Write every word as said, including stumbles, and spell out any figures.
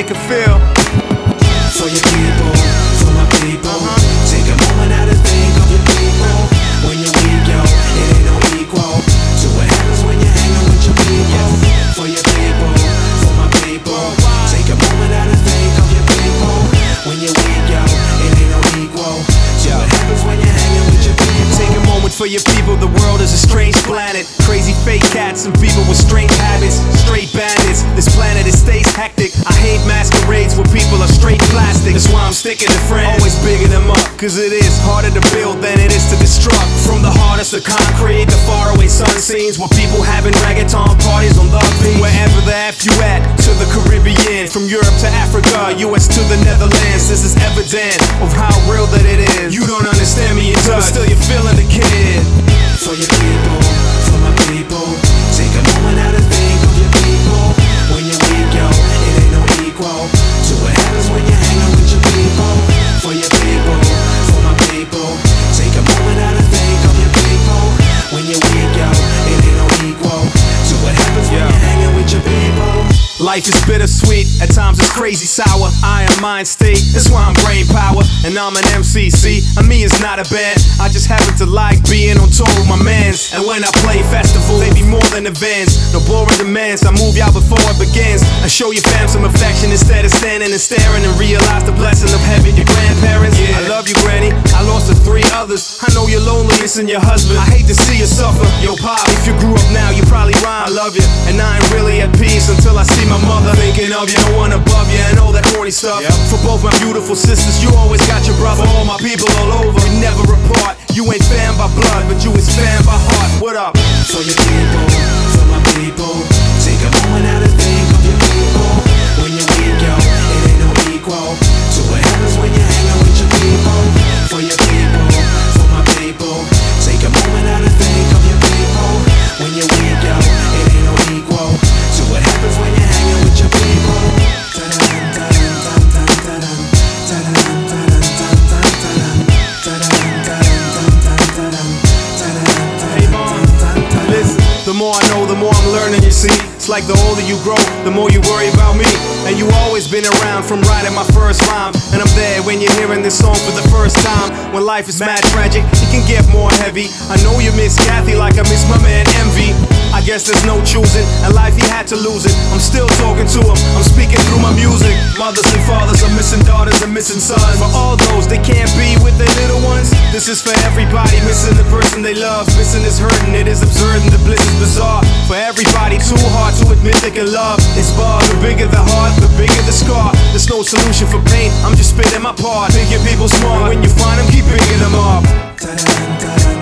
make it feel. For your people, for my people. Uh-huh. Take a moment out to think of your people. When you're weak, yo, it ain't no equal to what happens when you're hanging with your people. For your people, for my people. Take a moment out to think of your people. When you're weak, yo, it ain't no equal to what happens when you're hanging with your people. Take a moment for your people. The world is a strange planet. Crazy fake cats and people with strange habits. Straight bandits. This planet, it stays hectic. I hate masquerades where people are straight plastic. That's why I'm sticking to friends, always bigging them up. Cause it is harder to build than it is to destruct. From the hardest of concrete, the faraway sun scenes, where people having reggaeton parties on the beach. Wherever the F you at, to the Caribbean. From Europe to Africa, U S to the Netherlands. This is evident of how real that it is. You don't understand me, it does, but still you're feeling the kid. For your people, for my people. Take a moment out to think of your people. When you're weak, yo, it ain't no equal to what happens when you're hanging with your people. For your people, for my people. Take a moment out to think of your people. When you're weak, yo, it ain't no equal to what happens when you're hanging with your people. Life is bittersweet, at times it's crazy sour. I am mind state, that's why I'm brain power. And I'm an M C, see, I mean it's not a band. I just happen to like being on tour with my mans. And when I play festivals, they be more than events. No boring demands, I move y'all before it begins. I show your fam some affection instead of standing and staring. And realize the blessing of having your grandparents. Yeah, I love you, granny, I lost to three others. I know you're lonely, missing your husband. I hate to see you suffer. Yo, pop, if you grew up now, you probably rhyme. I love you, and I ain't really at peace until I see my mother thinking of you, no one above you, and all that corny stuff. Yep. For both my beautiful sisters, you always got your brother. For all my people all over, we never apart. You ain't fam by blood, but you is fam by heart. What up? For your people, for my people. Take a moment out to think of your people. When you're weak, yo, it ain't no equal to what happens when you're hanging with your people. For your people, for my people. Take a moment out to think of your people. When you're weak, yo, it ain't no equal to what happens when you're hanging with your people. Hey mom, listen, the more I know, the more I'm learning, you see. It's like the older you grow, the more you worry about me. And you always been around from writing my first rhyme. And I'm there when you're hearing this song for the first time. When life is mad tragic, it can get more heavy. I know you miss Kathy like I miss my man Envy. I guess there's no choosing, and life he had to lose it. I'm still talking to him, I'm speaking through my music. Mothers and fathers are missing daughters and missing sons. For all those they can't be with their little ones. This is for everybody missing the person they love. Missing is hurting, it is absurd and the bliss is bizarre. For everybody too hard to admit they can love. It's bar, the bigger the heart, the bigger the scar. There's no solution for pain, I'm just spitting my part. Making people smart, when you find them, keep picking them up.